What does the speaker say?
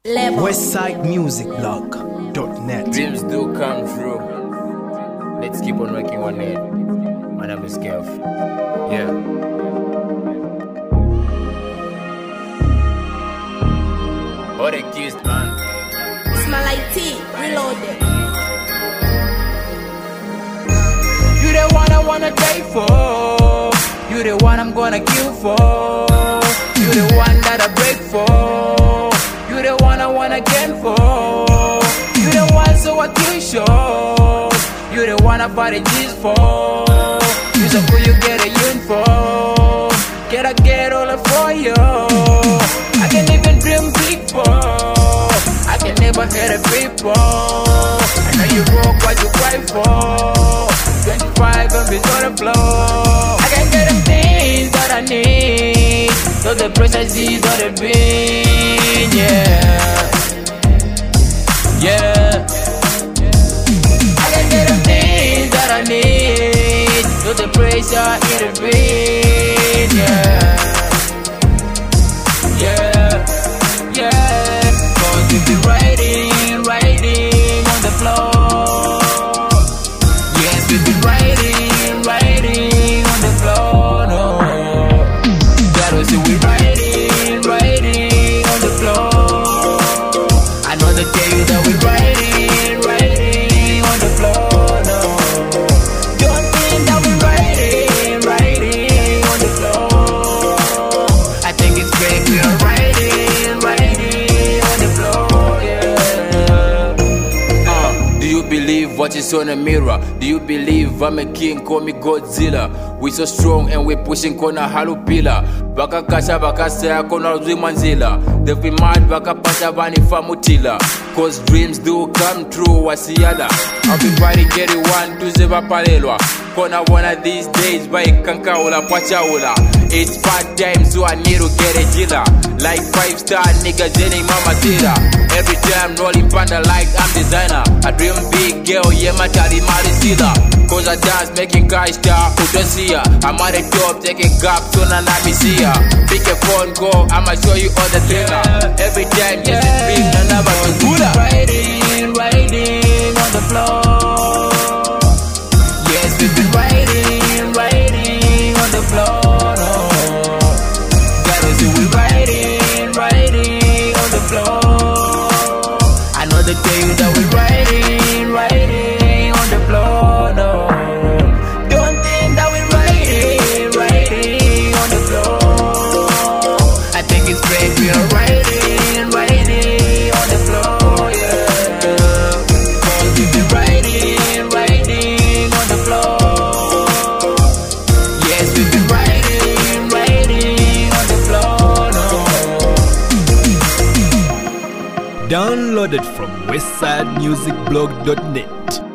Westsidemusicblog.net. Dreams do come true. Let's keep on working on it. My name is Kev. Yeah. All the keys, man. Smell like tea, reloaded. You the one I wanna die for. You the one I'm gonna kill for. You the one that I break for. You the one I wanna gain for. You the one so I kill sure. You the one I party G's for. You so cool you get a yun for. Can I get all it for you? I can even dream big for. I can never hit a people. I know you broke what you cry for. 25 and be on the floor. I can get them things that I need. So the pressure sees all the bean, yeah. Yeah. I can get them things that I need. So the pressure in the bean, yeah. Yeah. Yeah. Cause you be riding on the floor. Yes, we be riding on the floor, no. That was it, we riding on the floor. I know they tell you that we riding on the floor, no. Don't think that we riding on the floor. I think it's great we are riding on the floor, yeah. Do you believe what is on the mirror? Do you believe I'm a king, call me Godzilla? We so strong and we pushing kona halupila. Baka kasha baka saya kona zwimanzila. They be mad baka pasha bani famutila. Cause dreams do come true wasiada. I'll be fighting get it one to zeba palelwa. Kona one of these days by kanka ula pacha ula. It's bad times so I need to get a jilla. Like 5-star niggas any mama tira. Every time rolling panda like I'm designer. I dream big girl yeah matari marisila. Cause I dance making guys star utasiya. I'm at the top taking gap so na me see ya. Pick a phone call I'ma show you all the thriller. Every time just a big na never to gula. Riding on the floor. Yes we've been riding on the floor, no. That was it, we riding on the floor. I know they tell you that we riding on the floor, no. Don't think that we riding on the floor. I think it's great we are riding on the floor, yeah. Cause we be riding on the floor. Yes, we be riding on the floor, no. Downloaded from westsidemusicblog.net.